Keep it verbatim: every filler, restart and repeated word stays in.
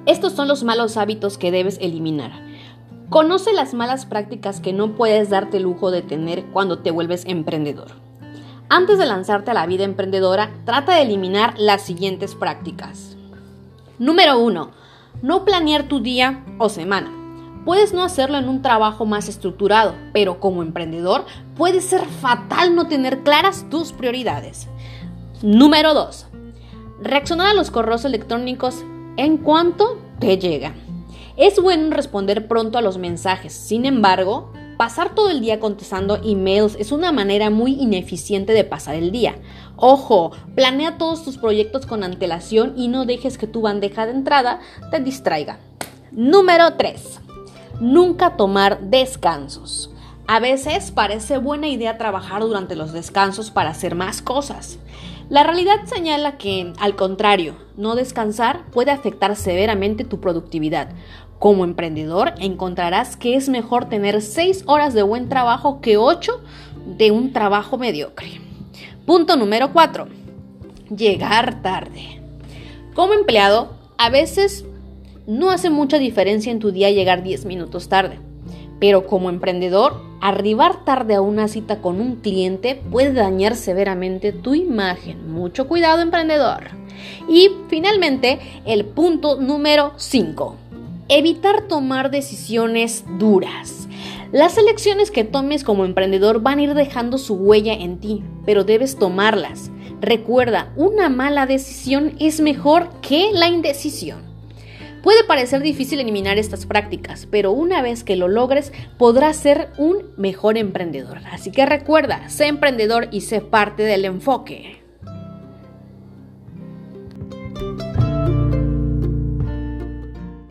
Estos son los malos hábitos que debes eliminar. Conoce las malas prácticas que no puedes darte el lujo de tener cuando te vuelves emprendedor. Antes de lanzarte a la vida emprendedora, trata de eliminar las siguientes prácticas. Número uno. No planear tu día o semana. Puedes no hacerlo en un trabajo más estructurado, pero como emprendedor puede ser fatal no tener claras tus prioridades. Número dos. Reaccionar a los correos electrónicos en cuanto te llegan. Es bueno responder pronto a los mensajes, sin embargo, pasar todo el día contestando emails es una manera muy ineficiente de pasar el día. Ojo, planea todos tus proyectos con antelación y no dejes que tu bandeja de entrada te distraiga. Número tres. Nunca tomar descansos. A veces parece buena idea trabajar durante los descansos para hacer más cosas. La realidad señala que, al contrario, no descansar puede afectar severamente tu productividad. Como emprendedor, encontrarás que es mejor tener seis horas de buen trabajo que ocho de un trabajo mediocre. Punto número cuatro. Llegar tarde. Como empleado, a veces no hace mucha diferencia en tu día llegar diez minutos tarde. Pero como emprendedor, arribar tarde a una cita con un cliente puede dañar severamente tu imagen. Mucho cuidado, emprendedor. Y finalmente, el punto número cinco. Evitar tomar decisiones duras. Las elecciones que tomes como emprendedor van a ir dejando su huella en ti, pero debes tomarlas. Recuerda, una mala decisión es mejor que la indecisión. Puede parecer difícil eliminar estas prácticas, pero una vez que lo logres, podrás ser un mejor emprendedor. Así que recuerda, sé emprendedor y sé parte del enfoque.